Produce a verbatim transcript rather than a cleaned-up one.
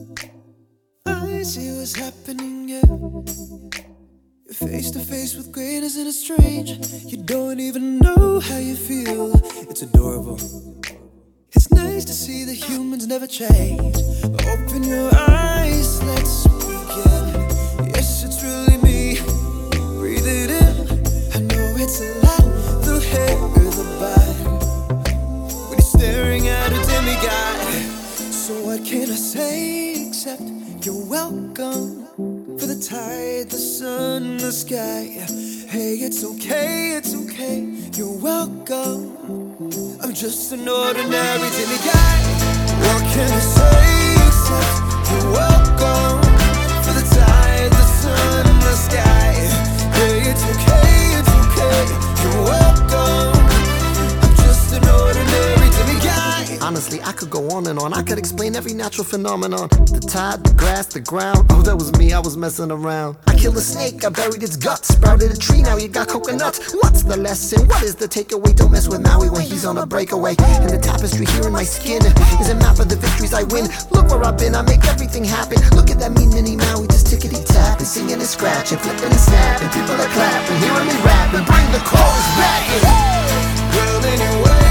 I see what's happening, yeah. You're face to face with greatness and it's strange. You don't even know how you feel. It's adorable. It's nice to see that humans never change. Open your eyes, let's begin. Yes, it's really me. Breathe it in. I know it's a lot. The hair, the bite. When you're staring at a demigod. So what can I say except you're welcome. For the tide, the sun, the sky. Hey, it's okay, it's okay. You're welcome. I'm just an ordinary demigod. What can I say except you're welcome? For the tide, the sun, the sky. Hey, it's okay, it's okay. You're welcome. I'm just an ordinary demigod. Honestly, I could go on and on. I could explain every natural phenomenon. The tide, the grass, the ground. Oh, that was me, I was messing around. I killed a snake, I buried its guts. Sprouted a tree, now you got coconuts. What's the lesson? What is the takeaway? Don't mess with Maui when he's on a breakaway. And the tapestry here in my skin is a map of the victories I win. Look where I've been, I make everything happen. Look at that mean mini Maui, just tickety-tapping, singing and scratching, flipping and snapping. People are clapping, hearing me rapping. Bring the chorus back in. Well, anyway.